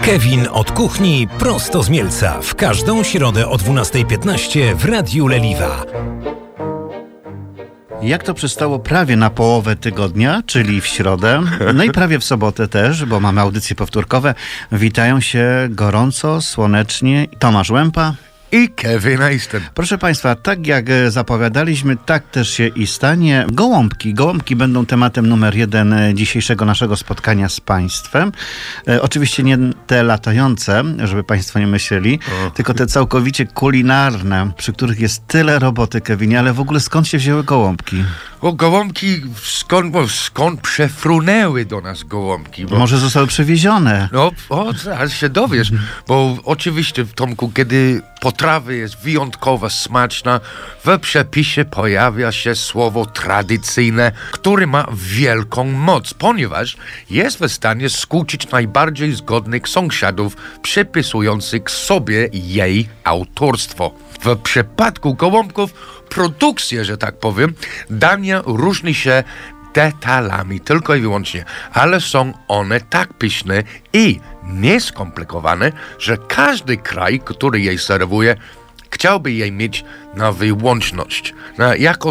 Kevin od kuchni prosto z Mielca. W każdą środę o 12:15 w Radiu Leliwa. Jak to przystało prawie na połowę tygodnia, czyli w środę, no i prawie w sobotę też, bo mamy audycje powtórkowe. Witają się gorąco, słonecznie Tomasz Łępa i Kevin Easton. Proszę Państwa, tak jak zapowiadaliśmy, tak też się i stanie. Gołąbki będą tematem numer 1 dzisiejszego naszego spotkania z Państwem. Oczywiście nie te latające, żeby Państwo nie myśleli, tylko te całkowicie kulinarne, przy których jest tyle roboty, Kevinie, ale w ogóle skąd się wzięły gołąbki? Gołąbki, skąd przefrunęły do nas gołąbki? Może zostały przewiezione. Zaraz się dowiesz, bo oczywiście, Tomku, kiedy potrawa jest wyjątkowo smaczna, w przepisie pojawia się słowo tradycyjne, które ma wielką moc, ponieważ jest w stanie skłócić najbardziej zgodnych sąsiadów, przypisujących sobie jej autorstwo. W przypadku gołąbków produkcja, że tak powiem, dania różni się detalami tylko i wyłącznie, ale są one tak pyszne i nieskomplikowane, że każdy kraj, który jej serwuje, chciałby jej mieć na wyłączność. Jako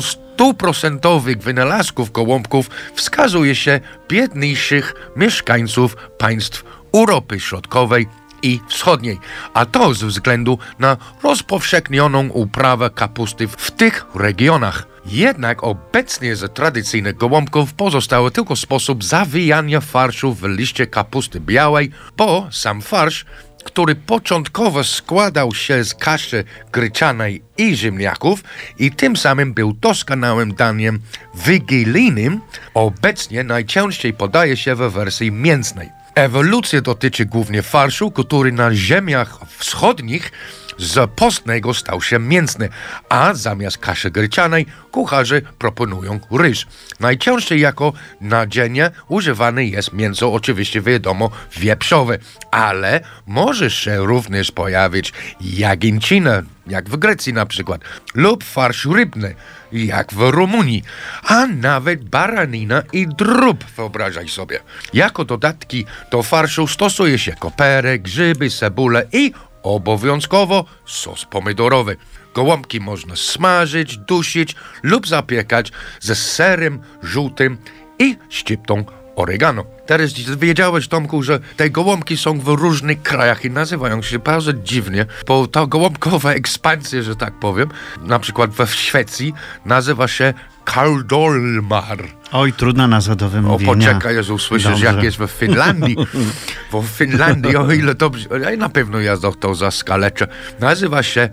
100% wynalazków gołąbków wskazuje się biedniejszych mieszkańców państw Europy Środkowej i Wschodniej, a to ze względu na rozpowszechnioną uprawę kapusty w tych regionach. Jednak obecnie z tradycyjnych gołąbków pozostały tylko sposób zawijania farszu w liście kapusty białej, bo sam farsz, który początkowo składał się z kaszy gryczanej i ziemniaków i tym samym był doskonałym daniem wigilijnym, obecnie najczęściej podaje się w wersji mięsnej. Ewolucja dotyczy głównie farszu, który na ziemiach wschodnich z postnego stał się mięsny, a zamiast kaszy gryczanej kucharze proponują ryż. Najczęściej jako nadzienie używane jest mięso, oczywiście wiadomo, wieprzowe, ale może się również pojawić jagięcina, jak w Grecji na przykład, lub farsz rybny, jak w Rumunii, a nawet baranina i drób, wyobrażaj sobie. Jako dodatki do farszu stosuje się koperek, grzyby, cebulę i obowiązkowo sos pomidorowy. Gołąbki można smażyć, dusić lub zapiekać ze serem żółtym i szczyptą oregano. Teraz wiedziałeś, Tomku, że te gołąbki są w różnych krajach i nazywają się bardzo dziwnie, bo ta gołąbkowa ekspansja, że tak powiem, na przykład we Szwecji nazywa się Kaldolmar. Oj, trudna nazwa do wymówienia. Poczekaj, Jezu, słyszysz, jak jest w Finlandii. Bo w Finlandii, o ile dobrze, na pewno ja to zaskaleczę, nazywa się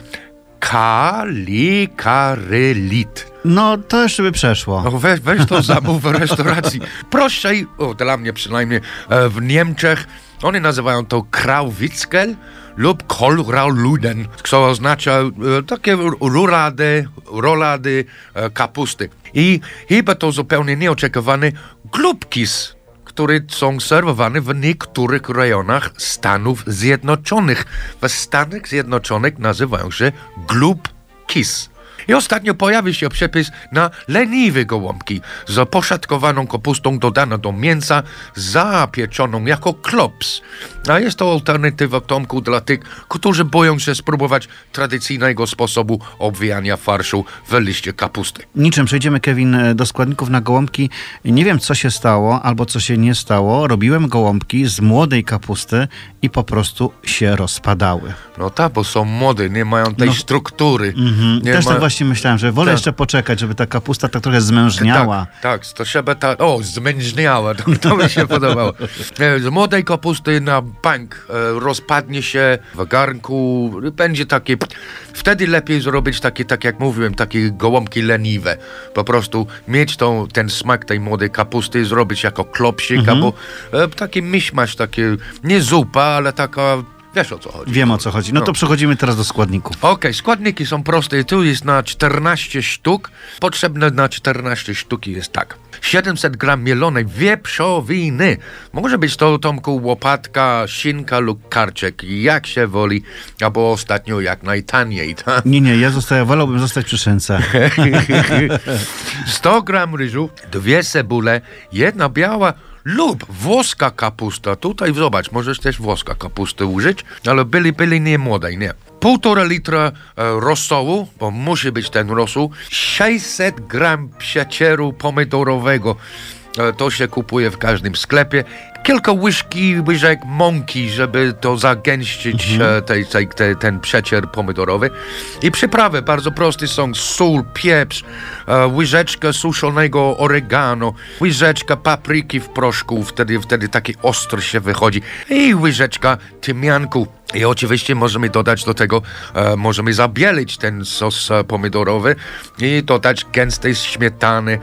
kalikarylit. No, to jeszcze by przeszło. Weź to zamów w restauracji. Prościej, dla mnie przynajmniej, w Niemczech oni nazywają to Krauwickel lub Kohlrauluden, co oznacza takie rolady kapusty. I chyba to zupełnie nieoczekiwany glubkis, które są serwowane w niektórych rejonach Stanów Zjednoczonych. W Stanach Zjednoczonych nazywają się glubkis. I ostatnio pojawił się przepis na leniwe gołąbki z poszatkowaną kapustą dodana do mięsa, zapieczoną jako klops. A jest to alternatywa, Tomku, dla tych, którzy boją się spróbować tradycyjnego sposobu obwijania farszu w liście kapusty. Niczym przejdziemy, Kevin, do składników na gołąbki. Nie wiem, co się stało albo co się nie stało. Robiłem gołąbki z młodej kapusty i po się rozpadały. No tak, bo są młode, nie mają tej struktury. Też tak właśnie myślałem, że wolę jeszcze poczekać, żeby ta kapusta tak trochę zmężniała. Tak, to trzeba zmężniała, to mi się podobało. Z młodej kapusty na bank rozpadnie się w garnku, będzie takie, wtedy lepiej zrobić takie, tak jak mówiłem, takie gołąbki leniwe. Po prostu mieć ten smak tej młodej kapusty, zrobić jako klopsik, albo taki miszmasz, takie, nie zupa, ale taka, wiesz o co chodzi. Wiem o co chodzi. No to przechodzimy teraz do składników. Okej, składniki są proste. Tu jest na 14 sztuk. Potrzebne na 14 sztuki jest tak. 700 gram mielonej wieprzowiny. Może być to, Tomku, łopatka, szynka lub karczek, jak się woli, albo ostatnio jak najtaniej. Ta? Nie, wolałbym zostać przy szynce. 100 gram ryżu, 2 cebule, 1 biała Lub włoska kapusta. Tutaj zobacz, możesz też włoska kapusty użyć, ale byli nie młodej, nie. 1,5 litra rosołu, bo musi być ten rosół, 600 gram przecieru pomidorowego. To się kupuje w każdym sklepie. Kilka łyżek mąki, żeby to zagęścić ten przecier pomidorowy. I przyprawy bardzo proste są: sól, pieprz, łyżeczka suszonego oregano, łyżeczka papryki w proszku, wtedy taki ostry się wychodzi, i łyżeczka tymianku. I oczywiście możemy dodać do tego, możemy zabielić ten sos pomidorowy i dodać gęstej śmietany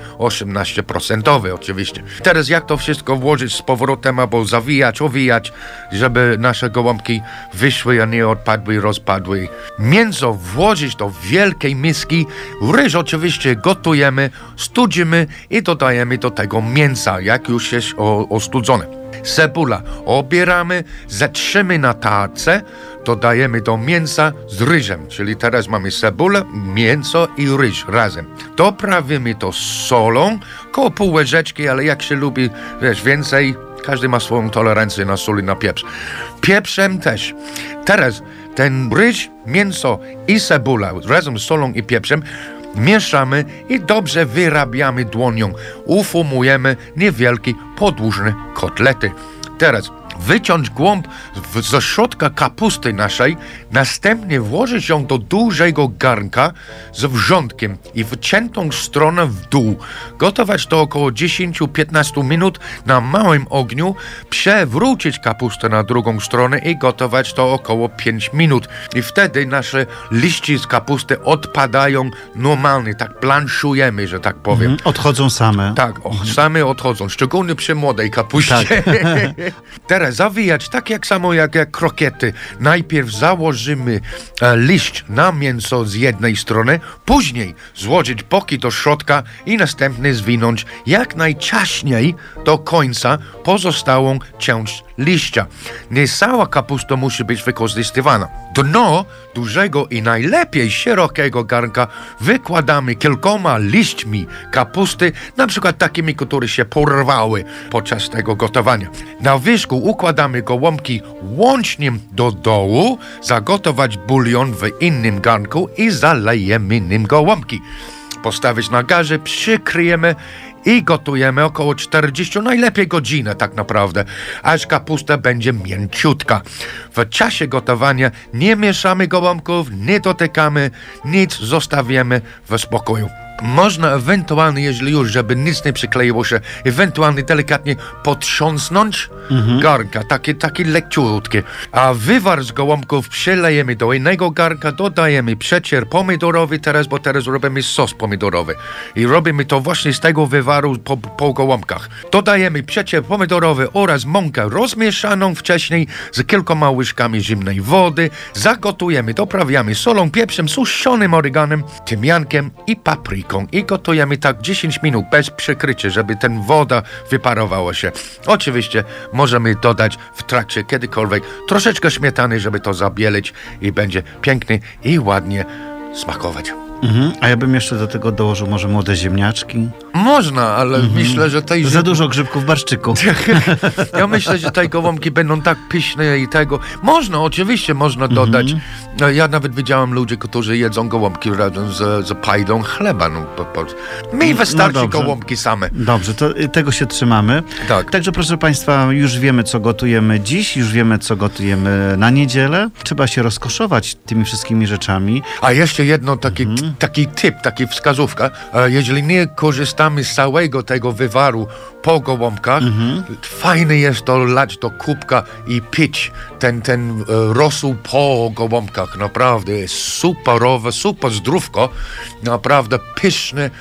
18% oczywiście. Teraz jak to wszystko włożyć z powrotem, albo zawijać, owijać, żeby nasze gołąbki wyszły, a nie odpadły i rozpadły. Mięso włożyć do wielkiej miski, ryż oczywiście gotujemy, studzimy i dodajemy do tego mięsa, jak już jest ostudzone. Cebula obieramy, zetrzymy na tarce, dodajemy do mięsa z ryżem, czyli teraz mamy cebulę, mięso i ryż razem. Doprawimy to solą, koło pół łyżeczki, ale jak się lubi, więcej, każdy ma swoją tolerancję na sól i na pieprz. Pieprzem też. Teraz ten ryż, mięso i cebula razem z solą i pieprzem mieszamy i dobrze wyrabiamy dłonią. Uformujemy niewielkie, podłużne kotlety. Teraz wyciąć głąb ze środka kapusty naszej, następnie włożyć ją do dużego garnka z wrzątkiem i wyciętą stronę w dół. Gotować to około 10-15 minut na małym ogniu, przewrócić kapustę na drugą stronę i gotować to około 5 minut. I wtedy nasze liście z kapusty odpadają normalnie, tak planszujemy, że tak powiem. Odchodzą same. Tak, same odchodzą, szczególnie przy młodej kapuście. Tak. Teraz zawijać tak jak krokiety. Najpierw założymy liść na mięso z jednej strony, później złożyć boki do środka i następnie zwinąć jak najciaśniej do końca pozostałą część liścia. Nie cała kapusta musi być wykorzystywana. Dno dużego i najlepiej szerokiego garnka wykładamy kilkoma liśćmi kapusty, na przykład takimi, które się porwały podczas tego gotowania. Na wierzchu układamy gołąbki łącznie do dołu, zagotować bulion w innym garnku i zalejemy nim gołąbki. Postawić na garze, przykryjemy i gotujemy około 40, najlepiej godzinę tak naprawdę, aż kapusta będzie mięciutka. W czasie gotowania nie mieszamy gołąbków, nie dotykamy, nic zostawiamy w spokoju. Można ewentualnie, jeżeli już, żeby nic nie przykleiło się, ewentualnie delikatnie potrząsnąć garnka, takie leciutkie. A wywar z gołąbków przelejemy do innego garnka, dodajemy przecier pomidorowy bo teraz robimy sos pomidorowy. I robimy to właśnie z tego wywaru po gołąbkach. Dodajemy przecier pomidorowy oraz mąkę rozmieszaną wcześniej z kilkoma łyżkami zimnej wody. Zagotujemy, doprawiamy solą, pieprzem, suszonym oreganem, tymiankiem i papryką. I gotujemy tak 10 minut bez przykrycia, żeby ten woda wyparowała się. Oczywiście możemy dodać w trakcie kiedykolwiek troszeczkę śmietany, żeby to zabielić i będzie piękny i ładnie smakować. A ja bym jeszcze do tego dołożył może młode ziemniaczki. Można, ale myślę, że tej... Za dużo grzybków w barszczyku. Ja myślę, że te gołąbki będą tak pyszne i tego... Można, oczywiście można dodać. Ja nawet widziałem ludzi, którzy jedzą gołąbki razem z pajdą chleba. Mi wystarczy gołąbki same. Dobrze, to tego się trzymamy. Tak. Także proszę Państwa, już wiemy, co gotujemy dziś, już wiemy, co gotujemy na niedzielę. Trzeba się rozkoszować tymi wszystkimi rzeczami. A jeszcze jedno taki tip, taka wskazówka. Jeżeli nie korzystamy z całego tego wywaru po gołąbkach, fajne jest to lać do kubka i pić ten rosół po gołąbkach. Naprawdę jest superowe, super zdrówko. Naprawdę pyszne.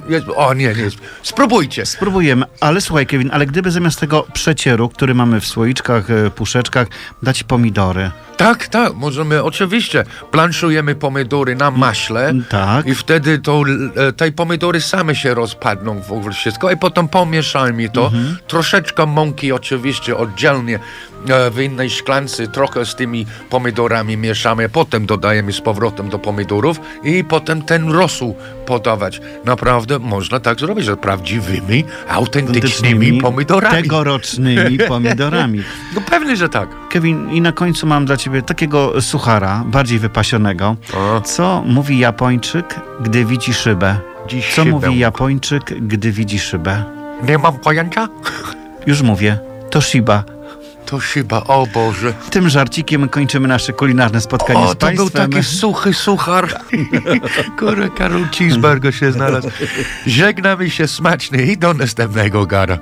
Spróbujcie. Spróbujemy, ale słuchaj, Kevin, ale gdyby zamiast tego przecieru, który mamy w słoiczkach, puszeczkach, dać pomidory. Tak, możemy, oczywiście. Planszujemy pomidory na maśle i wtedy te pomidory same się rozpadną w ogóle wszystko i potem pomieszajmy to. Troszeczkę mąki oczywiście oddzielnie w innej szklance, trochę z tymi pomidorami mieszamy, potem dodajemy z powrotem do pomidorów i potem ten rosół podawać. Naprawdę można tak zrobić, że prawdziwymi, autentycznymi pomidorami. Tegorocznymi pomidorami. No pewnie, że tak. Kevin, i na końcu mam dla ciebie takiego suchara, bardziej wypasionego. O. Co mówi Japończyk, gdy widzi szybę? Dziś Co szybę. mówi Japończyk, gdy widzi szybę? Nie mam pojęcia? Już mówię, to Shiba. To chyba, o Boże. Tym żarcikiem kończymy nasze kulinarne spotkanie O, z to Państwem. był taki suchy suchar. Kurwa, Karol Cheeseburger się znalazł. Żegnamy się smacznie i do następnego gara.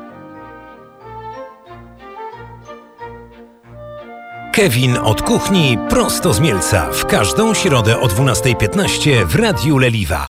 Kevin od kuchni prosto z Mielca. W każdą środę o 12:15 w Radiu Leliwa.